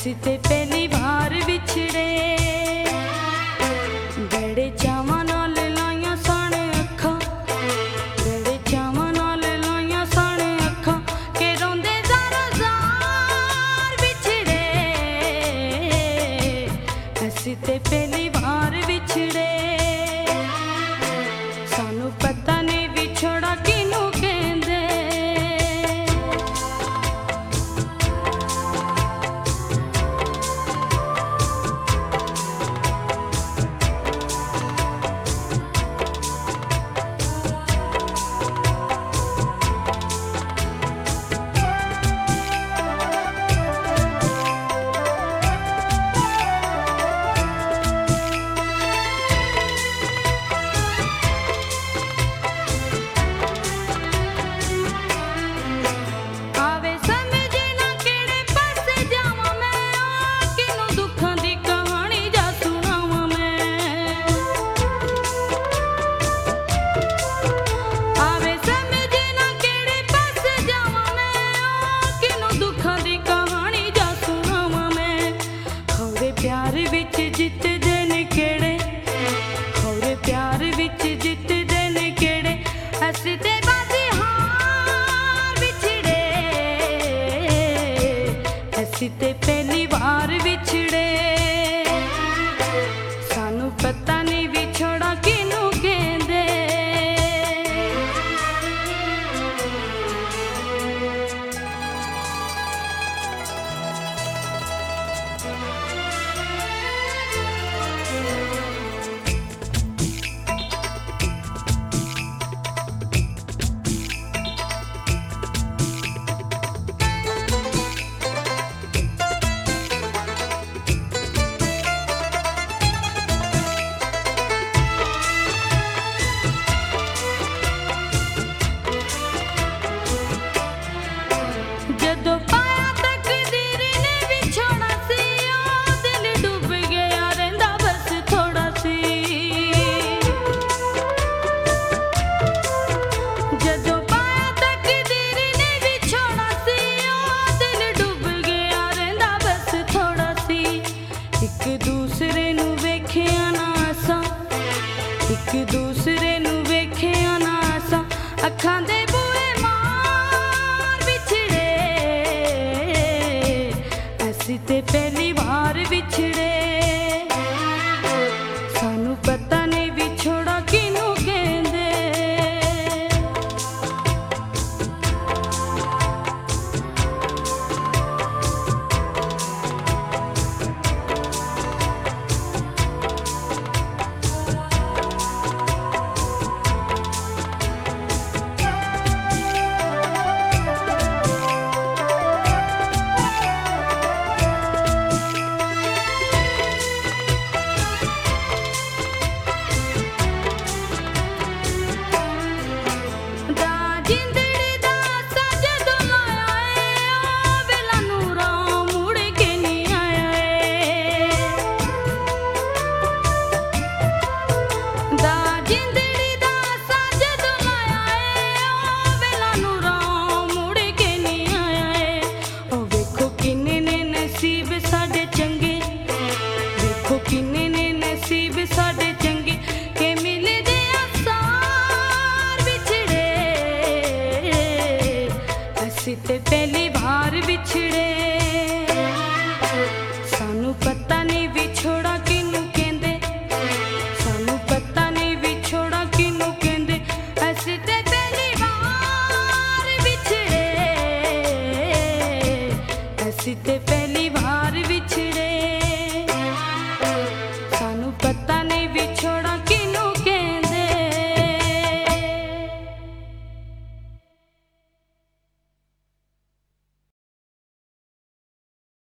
ਅਸੀਂ ਤੇ ਪਹਿਲੀ ਵਾਰ ਵਿਛੜੇ, ਬੜੇ ਚਾਵਾਂ ਨਾਲ ਲਾਈਆਂ ਸਣ ਅੱਖਾਂ, ਬੜੇ ਚਾਵਾਂ ਨਾਲ ਲਾਈਆਂ ਸਣ ਅੱਖਾਂ, ਕਿ ਰੋਂਦੇ ਜ਼ਾਰਾ ਜ਼ਾਰ ਵਿਛੜੇ। ਅਸੀਂ ਤੇ ਪਹਿਲੀ ਵਾਰ ਵਿਛੜੇ, ਸਾਨੂੰ ਪਤਾ ਨਹੀਂ ਵਿਛੜਾ ਕਿਹਨੂੰ ਕਹਿੰਦੇ। ਪਿਆਰ ਵਿੱਚ ਜਿੱਤਦੇ ਨੇ ਕਿਹੜੇ, ਖੌਰੇ ਪਿਆਰ ਵਿੱਚ ਜਿੱਤਦੇ ਨੇ ਕਿਹੜੇ, ਅਸੀਂ ਤੇ ਬਾਜ਼ੀ ਹਾਰ ਵਿਛੜੇ। ਅਸੀਂ ਤੇ ਪਹਿਲੀ ਵਾਰ ਵਿਛੜੇ, ਸਾਨੂੰ ਪਤਾ ਨਹੀਂ ਵਿਛੜਾ ਕਿਹਨੂੰ ਕਹਿੰਦੇ। ਜਦੋਂ ਪਾਇਆ ਤਕਦੀਰ ਨੇ ਵਿਛੋੜਾ ਸੀ, ਉਹ ਦਿਲ ਡੁੱਬ ਗਿਆ ਰਹਿੰਦਾ ਬਸ ਥੋੜਾ ਸੀ। ਜਦੋਂ ਪਾਇਆ ਤਕਦੀਰ ਨੇ ਵਿਛੋੜਾ ਸੀ, ਉਹ ਦਿਲ ਡੁੱਬ ਗਿਆ ਰਹਿੰਦਾ ਬਸ ਥੋੜਾ ਸੀ। ਇੱਕ ਦੂਸਰੇ ਨੂੰ ਵੇਖਿਆ ਨਾ ਅਸਾਂ, ਇੱਕ ਦੂਸਰੇ ਨੂੰ ਵੇਖਿਆ ਨਾ ਅਸਾਂ, ਅੱਖਾਂ ਦੇ ਅਸੀਂ ਤੇ ਪਹਿਲੀ ਵਾਰ ਵਿਛੜੇ, ਸਾਨੂੰ ਪਤਾ ਨਹੀਂ ਵਿਛੜਾ ਕਿਹਨੂੰ ਕਹਿੰਦੇ। ਕਿੰਨੇ ਨੇ ਨਸੀਬ ਸਾਡੇ ਚੰਗੇ, ਕਿ ਮਿਲਦੇ ਆਸਾਰ ਵਿਛੜੇ। ਅਸੀਂ ਤੇ ਪਹਿਲੀ ਵਾਰ ਵਿਛੜੇ, ਸਾਨੂੰ ਪਤਾ ਨਹੀਂ ਵਿਛੋੜਾ ਕਿਹਨੂੰ ਕਹਿੰਦੇ, ਸਾਨੂੰ ਪਤਾ ਨਹੀਂ ਵਿਛੋੜਾ ਕਿਹਨੂੰ ਕਹਿੰਦੇ। ਅਸੀਂ ਤੇ ਪਹਿਲੀ ਵਾਰ ਵਿਛੜੇ, ਅਸੀਂ ਤੇ